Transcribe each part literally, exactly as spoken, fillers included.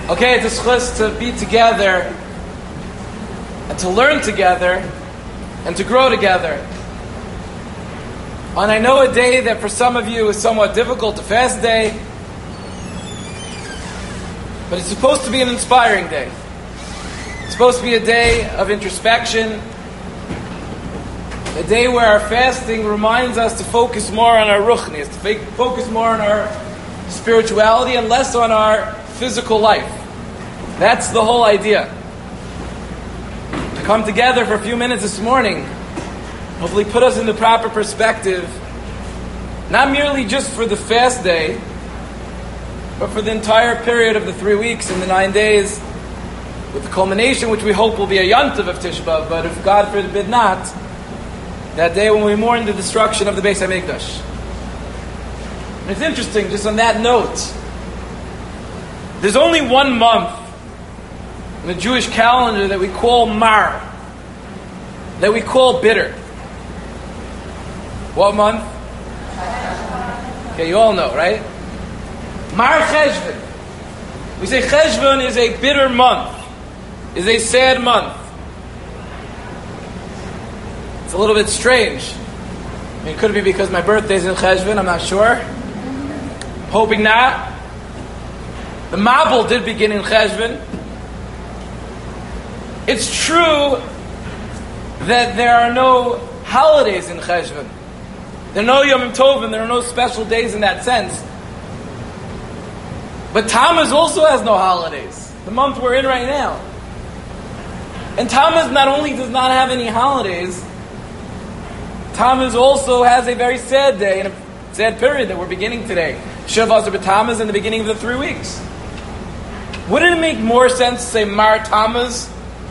Okay, it's a schus to be together and to learn together and to grow together. And I know a day that for some of you is somewhat difficult, a fast day, but it's supposed to be an inspiring day. It's supposed to be a day of introspection, a day where our fasting reminds us to focus more on our ruchnis, to focus more on our spirituality and less on our physical life. That's the whole idea. To come together for a few minutes this morning, hopefully put us in the proper perspective, not merely just for the fast day, but for the entire period of the three weeks and the nine days, with the culmination, which we hope will be a Yontiv of Tisha B'Av, but if God forbid not, that day when we mourn the destruction of the Beis HaMikdash. And it's interesting, just on that note, there's only one month in the Jewish calendar that we call Mar, that we call bitter. What month? Okay, you all know, right? Mar Cheshvan. We say Cheshvan is a bitter month, is a sad month. It's a little bit strange. I mean, it could be because my birthday's in Cheshvan, I'm not sure. Hoping not. The Mabul did begin in Cheshvan. It's true that there are no holidays in Cheshvan. There are no Yom Tovim, there are no special days in that sense. But Tammuz also has no holidays, the month we're in right now. And Tammuz not only does not have any holidays, Tammuz also has a very sad day and a sad period that we're beginning today. Shavas B'Tammuz in the beginning of the three weeks. Wouldn't it make more sense to say Mar Tammuz?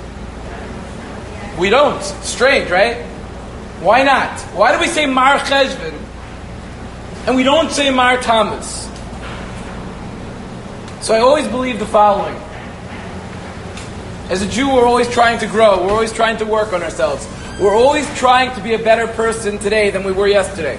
We don't. Strange, right? Why not? Why do we say Mar Cheshvan and we don't say Mar Tammuz? So I always believe the following. As a Jew, we're always trying to grow. We're always trying to work on ourselves. We're always trying to be a better person today than we were yesterday.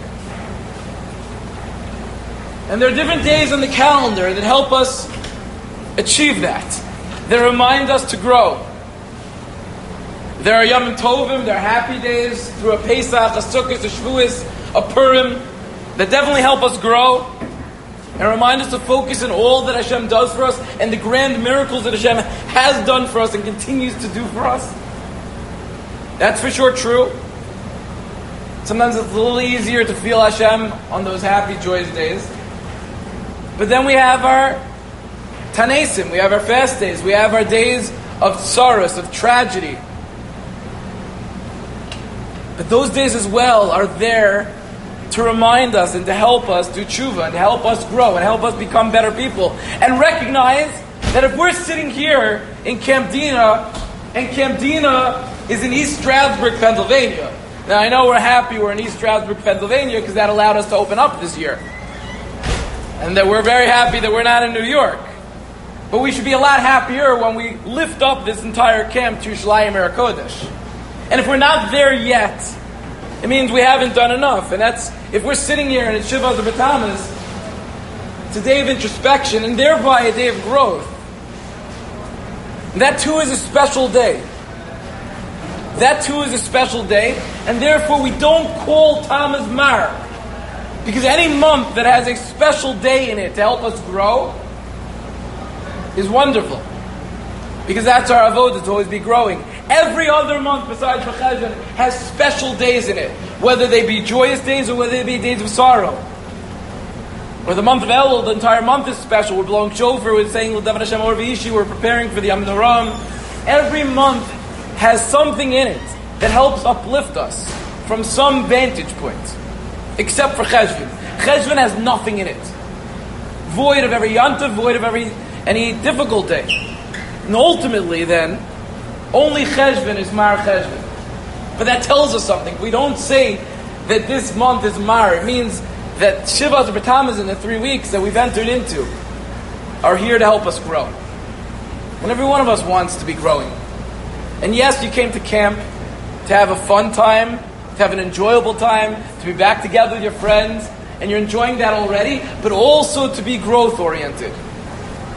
And there are different days on the calendar that help us achieve that. They remind us to grow. There are Yom Tovim, there are happy days through a Pesach, a Sukkot, a Shavuos, a Purim, that definitely help us grow and remind us to focus on all that Hashem does for us and the grand miracles that Hashem has done for us and continues to do for us. That's for sure true. Sometimes it's a little easier to feel Hashem on those happy, joyous days. But then we have our Tanesim, we have our fast days, we have our days of sorrows, of tragedy. But those days as well are there to remind us and to help us do tshuva and to help us grow and help us become better people. And recognize that if we're sitting here in Camp Dina, and Camp Dina is in East Stroudsburg, Pennsylvania. Now I know we're happy we're in East Stroudsburg, Pennsylvania because that allowed us to open up this year. And that we're very happy that we're not in New York. But we should be a lot happier when we lift up this entire camp to Yerushalayim Eretz Kodesh. And if we're not there yet, it means we haven't done enough. And that's, if we're sitting here and it's Shavas B'Tammuz, it's a day of introspection and thereby a day of growth. And that too is a special day. That too is a special day. And therefore we don't call Tammuz Mar. Because any month that has a special day in it to help us grow is wonderful. Because that's our avodah, to always be growing. Every other month besides Cheshvan has special days in it, whether they be joyous days or whether they be days of sorrow. Or the month of Elul, the entire month is special. We're blowing shofar, we're saying L'Davar Hashem Or V'ishi, we're preparing for the Yom Noram. Every month has something in it that helps uplift us from some vantage point, except for Cheshvan. Cheshvan has nothing in it, void of every yontif, void of every any difficult day. And ultimately, then, only Cheshvan is Mar Cheshvan. But that tells us something. We don't say that this month is Mar. It means that Shivas B'Tammuz in the three weeks that we've entered into are here to help us grow. And every one of us wants to be growing. And yes, you came to camp to have a fun time, to have an enjoyable time, to be back together with your friends, and you're enjoying that already, but also to be growth-oriented.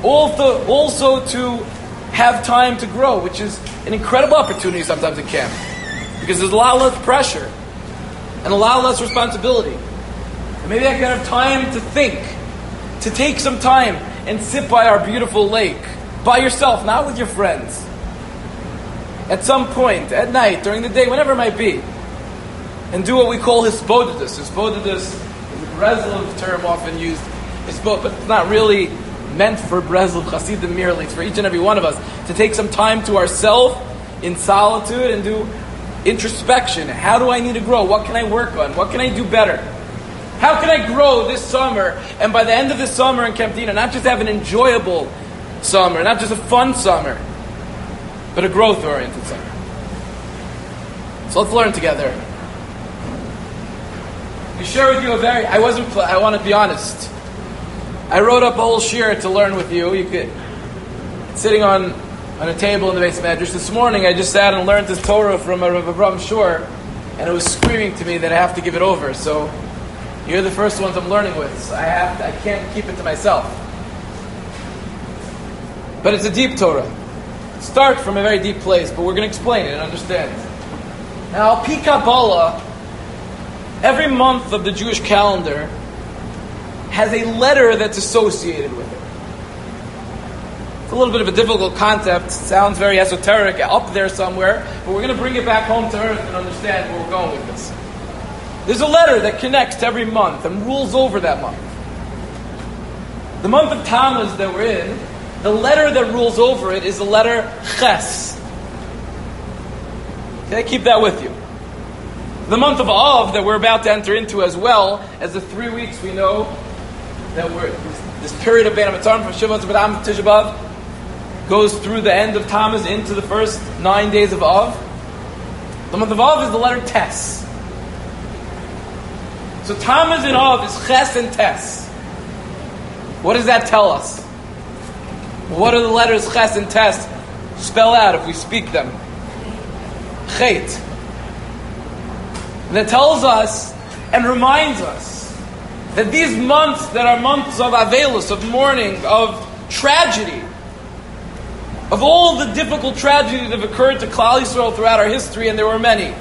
Also, also to have time to grow, which is an incredible opportunity sometimes at camp. Because there's a lot less pressure and a lot less responsibility. And maybe I can have time to think, to take some time and sit by our beautiful lake, by yourself, not with your friends. At some point, at night, during the day, whenever it might be, and do what we call hisbodedus. Hisbodedus is a Breslov term often used, hisbod, but it's not really meant for Breslov Hasidim merely. It's for each and every one of us to take some time to ourselves in solitude and do introspection. How do I need to grow? What can I work on? What can I do better? How can I grow this summer? And by the end of the summer in Camp Dina, not just have an enjoyable summer, not just a fun summer, but a growth-oriented summer. So let's learn together. I share with you a very, I wasn't, I want to be honest. I wrote up a whole shir to learn with you. You could, sitting on, on a table in the base medrash. This morning I just sat and learned this Torah from a Rav Avram Shor, and it was screaming to me that I have to give it over. So you're the first ones I'm learning with. So I have to, I can't keep it to myself. But it's a deep Torah. Start from a very deep place, but we're going to explain it and understand. Now, Pi Kabbalah, every month of the Jewish calendar has a letter that's associated with it. It's a little bit of a difficult concept. It sounds very esoteric, up there somewhere, but we're going to bring it back home to earth and understand where we're going with this. There's a letter that connects to every month and rules over that month. The month of Tammuz that we're in, the letter that rules over it is the letter Ches. Okay, keep that with you. The month of Av that we're about to enter into, as well as the three weeks we know that we're this, this period of Bein HaMetzarim from Shivat to B'Dam Tisha B'Av goes through the end of Tammuz into the first nine days of Av. The month of Av is the letter Tes. So Tammuz and Av is Ches and Tes. What does that tell us? What do the letters Ches and Tes spell out if we speak them? Chet. That tells us and reminds us that these months that are months of Avelus, of mourning, of tragedy, of all the difficult tragedies that have occurred to Klal Yisrael throughout our history, and there were many,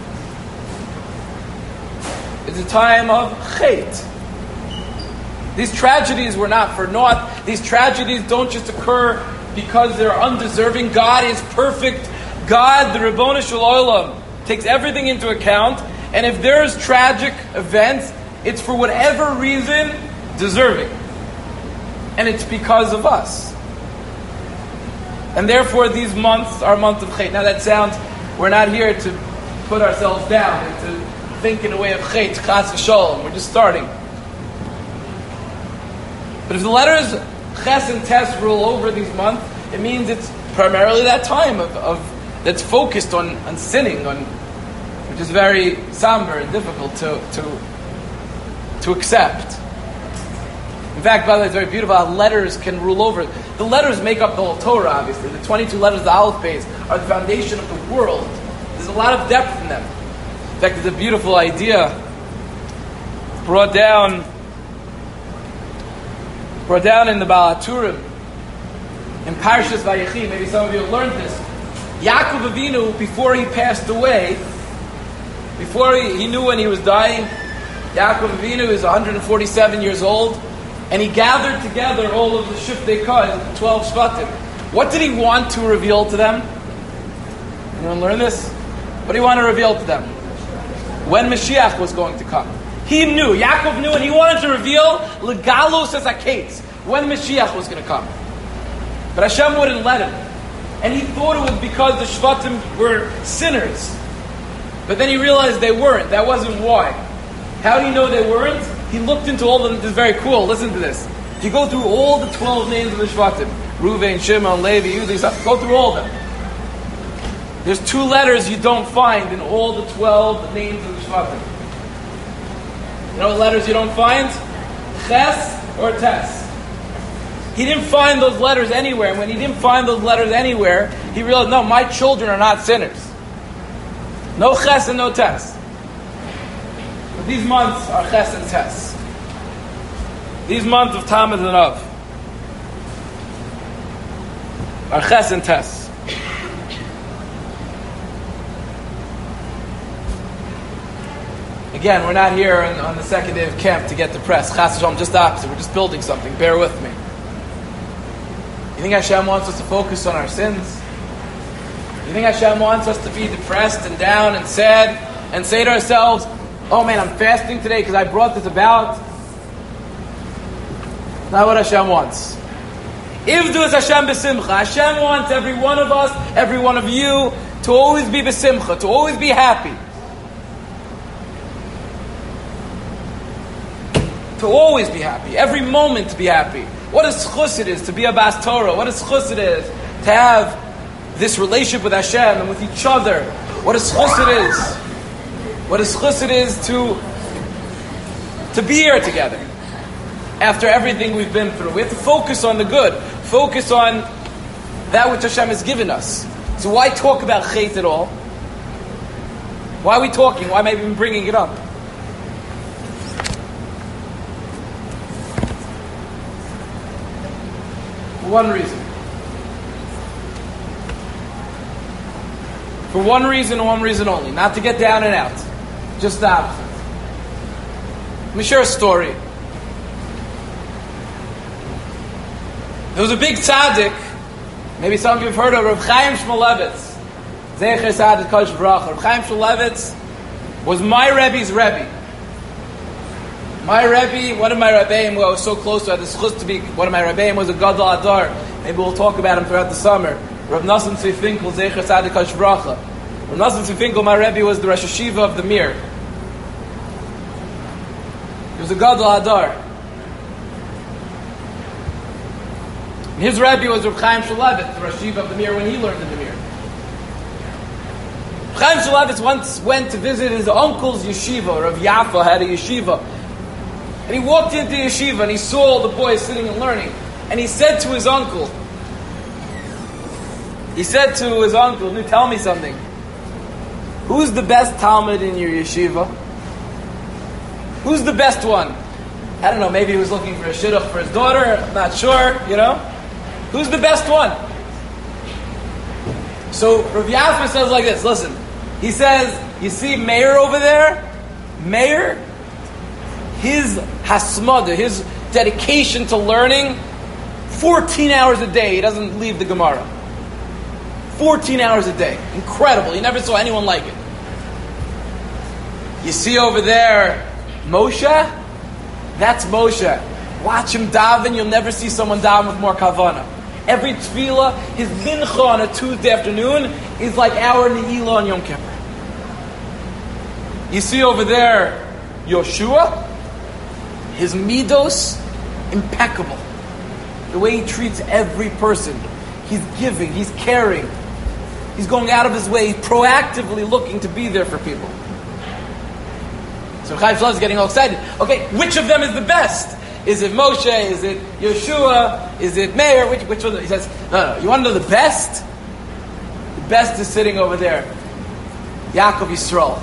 it's a time of Chet. These tragedies were not for naught. These tragedies don't just occur because they're undeserving. God is perfect. God, the Ribono Shel Olam, takes everything into account. And if there's tragic events, it's for whatever reason deserving. And it's because of us. And therefore these months are months of Chet. Now that sounds, we're not here to put ourselves down and to think in a way of Chet, Chas v'Sholom. We're just starting. But if the letters Ches and Tes rule over these months, it means it's primarily that time of, of that's focused on, on sinning, on which is very somber and difficult to to to accept. In fact, by the way, it's very beautiful how letters can rule over. The letters make up the whole Torah, obviously. The twenty-two letters of the Aleph Beis are the foundation of the world. There's a lot of depth in them. In fact, it's a beautiful idea brought down brought down in the Baal HaTurim, in Parshas Vayechi. Maybe some of you have learned this. Yaakov Avinu, before he passed away, before he, he knew when he was dying, Yaakov Avinu is one hundred forty-seven years old, and he gathered together all of the Shiftei Kaz, the twelve Shvatim. What did he want to reveal to them? Anyone learn this? What did he want to reveal to them? When Mashiach was going to come. He knew, Yaakov knew, and he wanted to reveal Legalos as Akates, when Mashiach was going to come. But Hashem wouldn't let him. And he thought it was because the Shvatim were sinners. But then he realized they weren't. That wasn't why. How do you know they weren't? He looked into all of them. This is very cool. Listen to this. If you go through all the twelve names of the Shvatim, Reuven, Shimon, Levi, Yehuda, go through all of them. There's two letters you don't find in all the twelve names of the Shvatim. You know what letters you don't find? Ches or Tes. He didn't find those letters anywhere. And when he didn't find those letters anywhere, he realized, no, my children are not sinners. No Ches and no Tes. But these months are Ches and Tes. These months of Tammuz and Av. Our ches and tes. Again, we're not here on, on the second day of camp to get depressed. Chas v'shalom, just the opposite. We're just building something. Bear with me. You think Hashem wants us to focus on our sins? You think Hashem wants us to be depressed and down and sad and say to ourselves, oh man, I'm fasting today because I brought this about? Not what Hashem wants. Ivdu is Hashem b'simcha. Hashem wants every one of us, every one of you, to always be b'simcha, to always be happy. To always be happy. Every moment to be happy. What a schus it is to be a Bas Torah. What a schus it is to have this relationship with Hashem and with each other. What a schus it is. What a schus it is to, to be here together. After everything we've been through. We have to focus on the good. Focus on that which Hashem has given us. So why talk about chait at all? Why are we talking? Why am I even bringing it up? For one reason. For one reason and one reason only. Not to get down and out. Just the opposite. Let me share a story. There was a big tzaddik, maybe some of you have heard of Reb Chaim Shmulevitz. Zecher Tzaddik Kodesh Baruch. Reb Chaim Shmulevitz was my Rebbe's Rebbe. My Rebbe, one of my Rebbeim who I was so close to, I had the schus to be, one of my Rebbeim was a Gadol Adar. Maybe we'll talk about him throughout the summer. Reb Nosson Tzvi Finkel, Zecher Tzaddik Kodesh Baruch. Reb Nosson Tzvi Finkel, my Rebbe, was the Rosh Hashiva of the Mir. He was a Gadol Adar. And his Rebbe was Reb Chaim Shmulevitz, the Rosh Hashiva of the Mir, when he learned in the Mir. Reb Chaim Shmulevitz once went to visit his uncle's yeshiva. Rav Yaffa had a yeshiva. And he walked into yeshiva and he saw all the boys sitting and learning. And he said to his uncle, he said to his uncle, "Nu, tell me something. Who's the best Talmud in your yeshiva? Who's the best one?" I don't know, maybe he was looking for a shidduch for his daughter, I'm not sure, you know. Who's the best one? So Rav Yaffa says like this, listen. He says, you see Meir over there? Meir, his hasmada, his dedication to learning, fourteen hours a day, he doesn't leave the Gemara. fourteen hours a day. Incredible. You never saw anyone like it. You see over there, Moshe? That's Moshe. Watch him daven. You'll never see someone daven with more kavanah. Every tefillah, his mincha on a Tuesday afternoon is like our ne'ilah on Yom Kippur. You see over there, Yoshua? His midos, impeccable. The way he treats every person. He's giving, he's caring. He's going out of his way, proactively looking to be there for people. So Chaim Shmulevitz is getting all excited. Okay, which of them is the best? Is it Moshe? Is it Yeshua? Is it Meir? Which which one? He says, no, no. You want to know the best? The best is sitting over there. Yaakov Yisrael.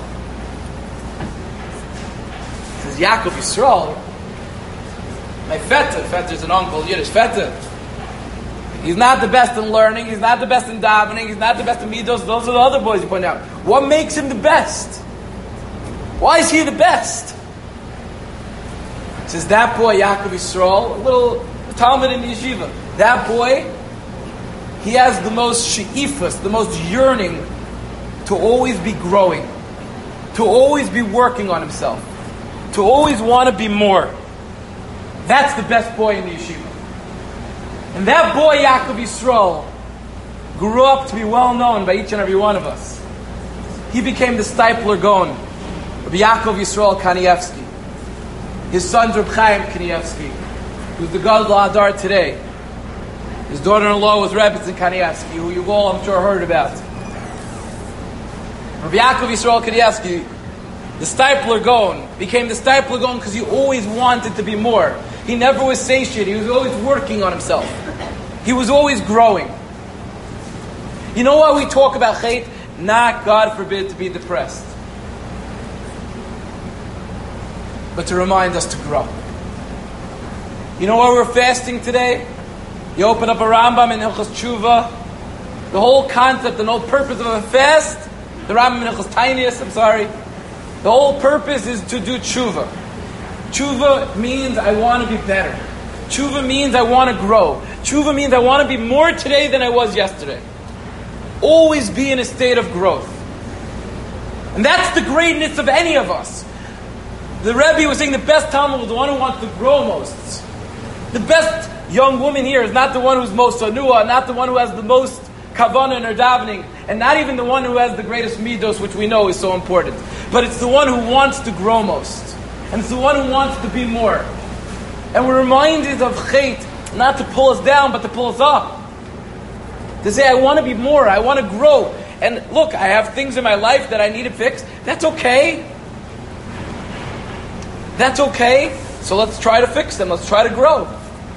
He says, Yaakov Yisrael? My Feta. Feta's an uncle, Yiddish. Feta. He's not the best in learning. He's not the best in davening. He's not the best in midos. Those are the other boys you point out. What makes him the best? Why is he the best? It says that boy, Yaakov Yisrael, a little Talmud in the yeshiva. That boy, he has the most she'ifas, the most yearning to always be growing, to always be working on himself, to always want to be more. That's the best boy in the yeshiva. And that boy, Yaakov Yisrael, grew up to be well known by each and every one of us. He became the Stipler Gaon. Rabbi Yaakov Yisrael Kanievsky. His son's Reb Chaim Kanievsky, who's the Gadol Adar today. His daughter-in-law was Rebbetzin Kanievsky, who you all, I'm sure, heard about. Rabbi Yaakov Yisrael Kanievsky, the Stipler Gaon, became the Stipler Gaon because he always wanted to be more. He never was satiated. He was always working on himself. He was always growing. You know why we talk about chait? Not, God forbid, to be depressed, but to remind us to grow. You know why we're fasting today? You open up a Rambam in Hilchos Tshuva, the whole concept and the whole purpose of a fast, the Rambam in Hilchos Tainiyos, I'm sorry, the whole purpose is to do tshuva. Tshuva means I want to be better. Tshuva means I want to grow. Tshuva means I want to be more today than I was yesterday. Always be in a state of growth. And that's the greatness of any of us. The Rebbe was saying the best Talmud was the one who wants to grow most. The best young woman here is not the one who's most anua, not the one who has the most kavanah in her davening, and not even the one who has the greatest midos, which we know is so important. But it's the one who wants to grow most. And it's the one who wants to be more. And we're reminded of Chait, not to pull us down, but to pull us up. To say, I want to be more, I want to grow. And look, I have things in my life that I need to fix. That's okay. That's okay. So let's try to fix them. Let's try to grow.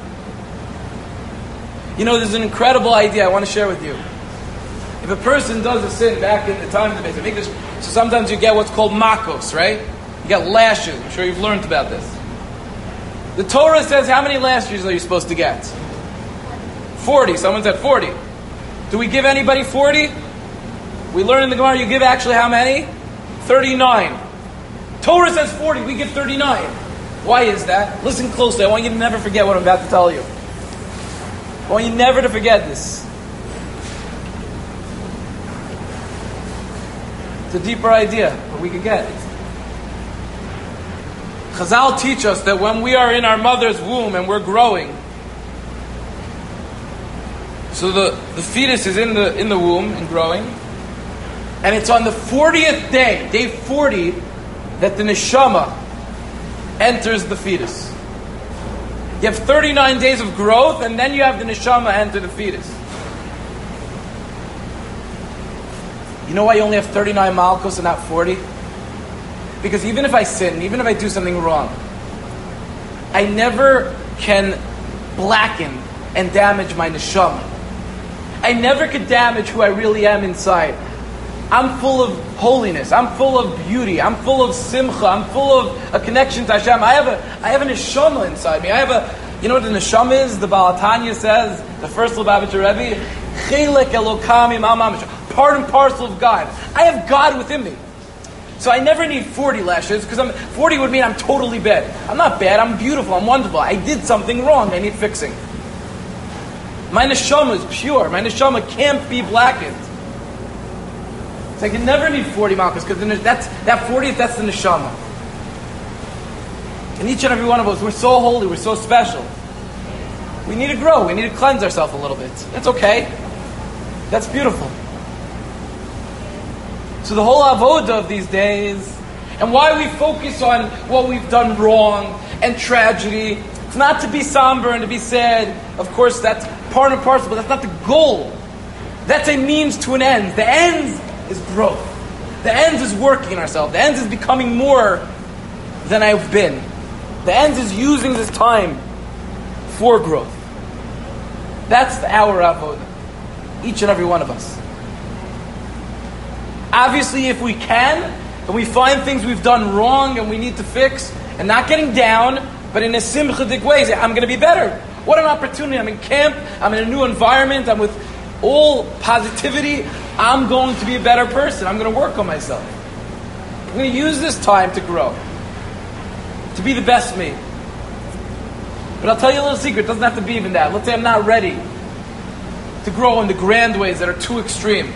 You know, there's an incredible idea I want to share with you. If a person does a sin back in the time of the Beis Hamikdash, so sometimes you get what's called makos, right? You get lashes. I'm sure you've learned about this. The Torah says how many lashes are you supposed to get? forty. Someone said forty. Do we give anybody forty? We learn in the Gemara you give actually how many? thirty-nine. Torah says forty. We give thirty-nine. Why is that? Listen closely. I want you to never forget what I'm about to tell you. I want you never to forget this. It's a deeper idea, but we can get it. Chazal teach us that when we are in our mother's womb and we're growing, so the, the fetus is in the in the womb and growing, and it's on the fortieth day, day forty, that the neshama enters the fetus. You have thirty-nine days of growth, and then you have the neshama enter the fetus. You know why you only have thirty-nine malchus and not forty? Because even if I sin, even if I do something wrong, I never can blacken and damage my neshama. I never could damage who I really am inside. I'm full of holiness. I'm full of beauty. I'm full of simcha. I'm full of a connection to Hashem. I have a, I have a neshama inside me. I have a, you know what the neshama is? The Baal Tanya says, the first Lubavitcher Rebbe, Chelek Elokam Imam Amish, part and parcel of God. I have God within me. So I never need forty lashes, because I'm forty would mean I'm totally bad. I'm not bad, I'm beautiful, I'm wonderful. I did something wrong, I need fixing. My neshama is pure. My neshama can't be blackened. So I can never need forty malchus, because that's that fortieth, that's the neshama. And each and every one of us, we're so holy, we're so special. We need to grow, we need to cleanse ourselves a little bit. That's okay. That's beautiful. So the whole avoda of these days, and why we focus on what we've done wrong and tragedy, it's not to be somber and to be sad. Of course, that's part and parcel, but that's not the goal. That's a means to an end. The end is growth. The end is working in ourselves. The end is becoming more than I've been. The end is using this time for growth. That's our avoda. Each and every one of us. Obviously, if we can, and we find things we've done wrong and we need to fix, and not getting down, but in a simchadik way, say, I'm going to be better. What an opportunity. I'm in camp, I'm in a new environment, I'm with all positivity. I'm going to be a better person. I'm going to work on myself. I'm going to use this time to grow, to be the best me. But I'll tell you a little secret. It doesn't have to be even that. Let's say I'm not ready to grow in the grand ways that are too extreme.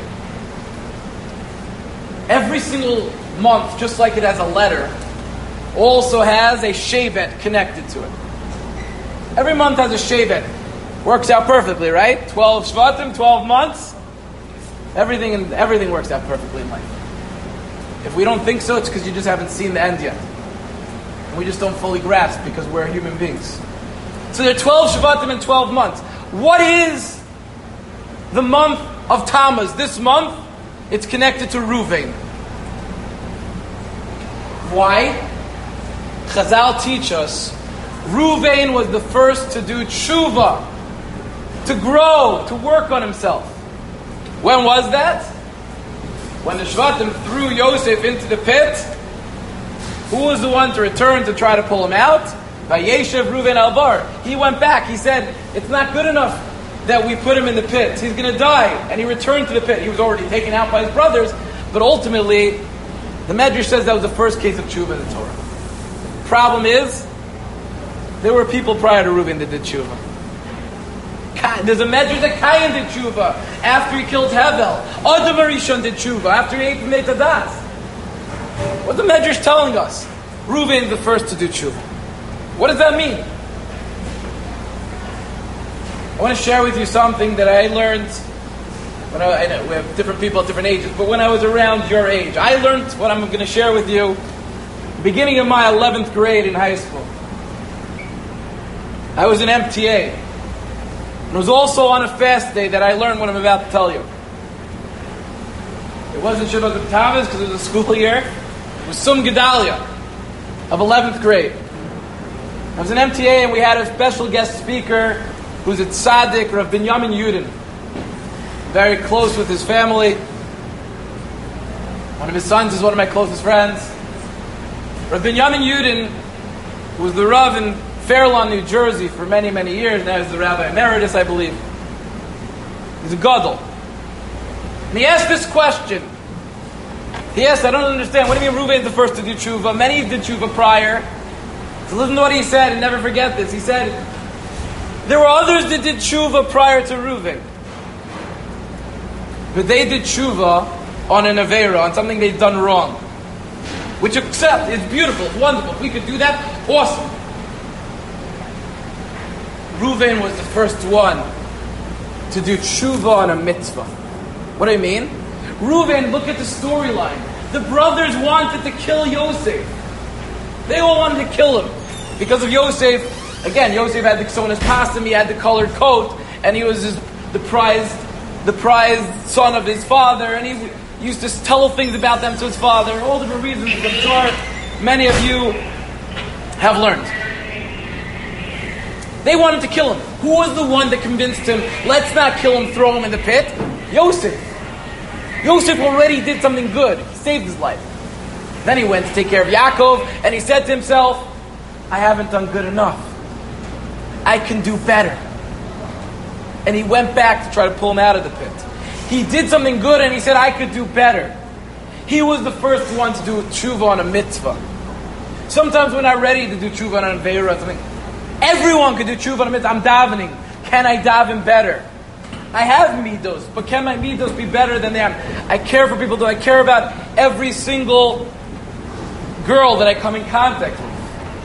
Every single month, just like it has a letter, also has a shevet connected to it. Every month has a shevet. Works out perfectly, right? twelve Shvatim, twelve months. Everything everything works out perfectly in life. If we don't think so, it's because you just haven't seen the end yet. And we just don't fully grasp because we're human beings. So there are twelve Shvatim and twelve months. What is the month of Tammuz? This month, it's connected to Ruvain. Why? Chazal teach us, Ruvain was the first to do tshuva, to grow, to work on himself. When was that? When the Shvatim threw Yosef into the pit, who was the one to return to try to pull him out? Vayeshev Ruvain al Bar. He went back. He said, it's not good enough that we put him in the pit. He's going to die. And he returned to the pit. He was already taken out by his brothers, but ultimately, the Medrash says that was the first case of tshuva in the Torah. Problem is, there were people prior to Reuben that did tshuva. There's a Medrash that Cain did tshuva after he killed Hevel. Adam Arishon did tshuva after he ate from Beit Hadas. What's the Medrash telling us? Reuben is the first to do tshuva. What does that mean? I want to share with you something that I learned when I, I know we have different people at different ages, but when I was around your age, I learned what I'm going to share with you beginning of my eleventh grade in high school. I was in M T A. It was also on a fast day that I learned what I'm about to tell you. It wasn't Shabbat Tavis because it was a school year. It was Sum Gedalia of eleventh grade. I was in M T A and we had a special guest speaker who's a tzaddik, Rav Binyamin Yudin. Very close with his family. One of his sons is one of my closest friends. Rav Binyamin Yudin was the Rav in Fairlawn, New Jersey for many, many years. Now he's the Rabbi Emeritus, I believe. He's a gadol. And he asked this question. He asked, I don't understand, what do you mean Reuben is the first to do tshuva? Many did tshuva prior. So listen to what he said and never forget this. He said, there were others that did tshuva prior to Reuben. But they did tshuva on an aveira, on something they'd done wrong. Which accept, is beautiful, it's wonderful. If we could do that, awesome. Reuven was the first one to do tshuva on a mitzvah. What do I mean? Reuven, look at the storyline. The brothers wanted to kill Yosef. They all wanted to kill him. Because of Yosef, again, Yosef had the, someone has passed him, he had the colored coat, and he was his, the prized the prized son of his father, and he used to tell things about them to his father, all different reasons, I'm sure many of you have learned. They wanted to kill him. Who was the one that convinced him, let's not kill him, throw him in the pit? Yosef. Yosef already did something good. He saved his life. Then he went to take care of Yaakov, and he said to himself, I haven't done good enough. I can do better. And he went back to try to pull him out of the pit. He did something good, and he said, I could do better. He was the first one to do tshuva on a mitzvah. Sometimes we're not ready to do tshuva on an aveira or something. Everyone could do tshuva on a mitzvah. I'm davening. Can I daven better? I have midos, but can my midos be better than them? I care for people. Do I care about every single girl that I come in contact with?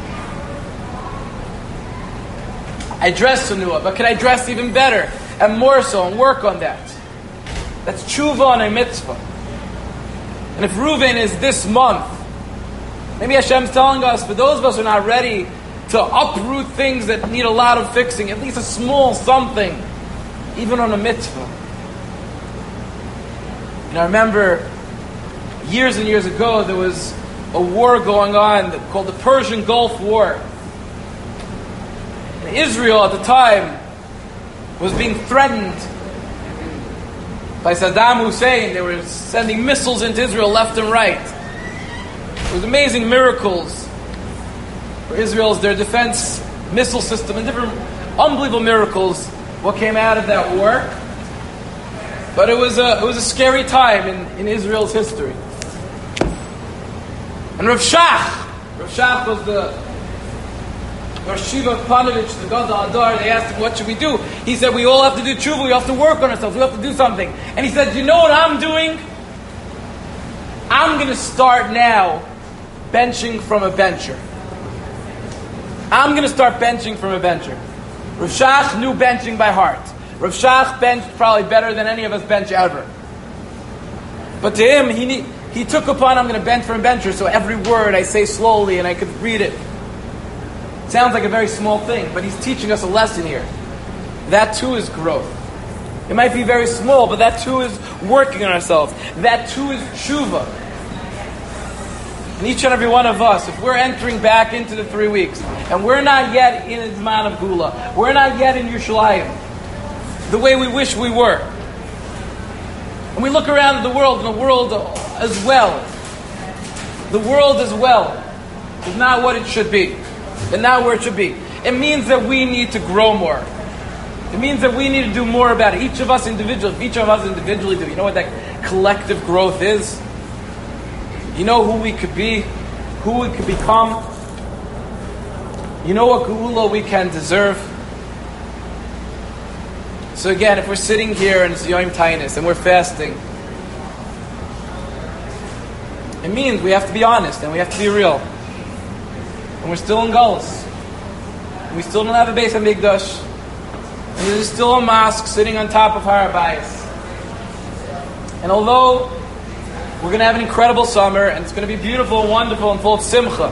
I dress sunua, but can I dress even better and more so and work on that? That's tshuva on a mitzvah. And if Reuven is this month, maybe Hashem's telling us, for those of us who are not ready to uproot things that need a lot of fixing, at least a small something, even on a mitzvah. And I remember years and years ago, there was a war going on called the Persian Gulf War. And Israel at the time was being threatened by Saddam Hussein. They were sending missiles into Israel left and right. It was amazing miracles for Israel's, their defense missile system, and different unbelievable miracles. What came out of that war? But it was a it was a scary time in, in Israel's history. And Rav Shach, Rav Shach was the Rosh Shiva Panovich, the Gadol Adar. They asked him, what should we do? He said, we all have to do tshuva, we have to work on ourselves, we have to do something. And he said, you know what I'm doing? I'm going to start now benching from a bencher. I'm going to start benching from a bencher. Rav Shach knew benching by heart. Rav Shach benched probably better than any of us bench ever. But to him, he need, he took upon, I'm going to bench from a bencher, so every word I say slowly and I could read it. Sounds like a very small thing, but he's teaching us a lesson here. That too is growth. It might be very small, but that too is working on ourselves. That too is tshuva. And each and every one of us, if we're entering back into the three weeks, and we're not yet in Zman of Gula, we're not yet in Yerushalayim, the way we wish we were. And we look around the world, and the world as well, the world as well, is not what it should be. And not where it should be. It means that we need to grow more. It means that we need to do more about it. Each of us individually, if each of us individually do, you know what that collective growth is? You know who we could be, who we could become. You know what geula we can deserve. So again, if we're sitting here and it's Yom Tainis and we're fasting, it means we have to be honest and we have to be real. And we're still in Galus. We still don't have a Beis Hamikdash. And there's still a mosque sitting on top of Har Habayis. And although we're going to have an incredible summer and it's going to be beautiful and wonderful and full of simcha,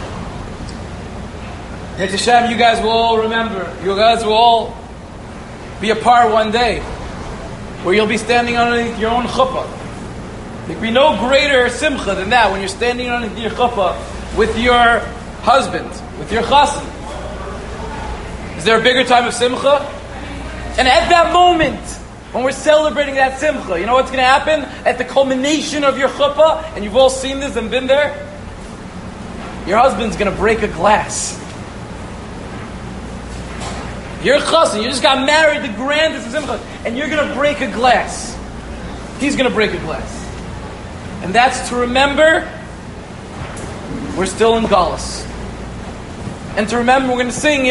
Yet Hashem, you guys will all remember, you guys will all be a part one day where you'll be standing underneath your own chuppah. There can be no greater simcha than that when you're standing underneath your chuppah with your husband, with your chassan. Is there a bigger time of simcha? And at that moment, when we're celebrating that simcha, you know what's going to happen? At the culmination of your chuppah, and you've all seen this and been there, your husband's going to break a glass. You're chassan, you just got married, the grandest of simcha, and you're going to break a glass. He's going to break a glass. And that's to remember we're still in Galus. And to remember we're going to sing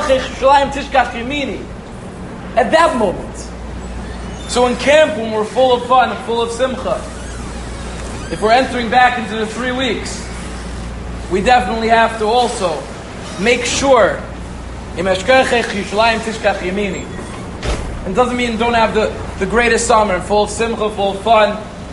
at that moment. So in camp, when we're full of fun and full of simcha, if we're entering back into the three weeks, we definitely have to also make sure. It doesn't mean don't have the, the greatest summer and full of simcha, full of fun.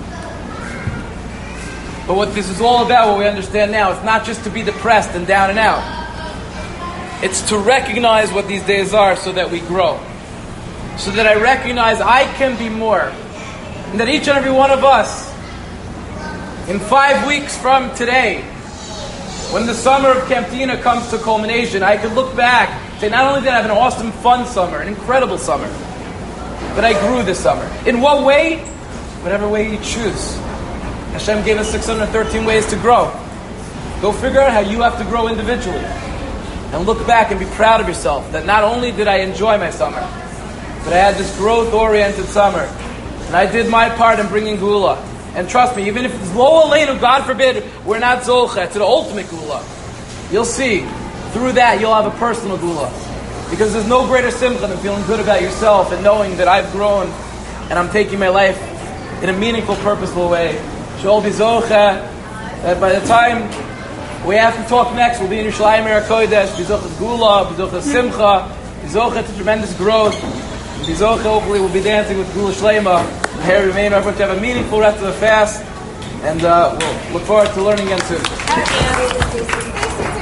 But what this is all about, what we understand now, it's not just to be depressed and down and out. It's to recognize what these days are so that we grow. So that I recognize I can be more. And that each and every one of us, in five weeks from today, when the summer of Camptina comes to culmination, I can look back and say, not only did I have an awesome, fun summer, an incredible summer, but I grew this summer. In what way? Whatever way you choose. Hashem gave us six hundred thirteen ways to grow. Go figure out how you have to grow individually. And look back and be proud of yourself that not only did I enjoy my summer, but I had this growth-oriented summer. And I did my part in bringing Geula. And trust me, even if it's lo aleinu, God forbid, we're not zolcha to the ultimate Geula, you'll see, through that you'll have a personal Geula. Because there's no greater simcha than feeling good about yourself and knowing that I've grown and I'm taking my life in a meaningful, purposeful way. She'll be zocha, that by the time we have to talk next, we'll be in Yerushalayim Eretz Kodesh, be zocha Geula, be zocha simcha, be zocha to tremendous growth. Bizocha, hopefully we'll be dancing with Geula Shleima. Here remain, everyone to have a meaningful rest of the fast, and uh, we'll look forward to learning again soon.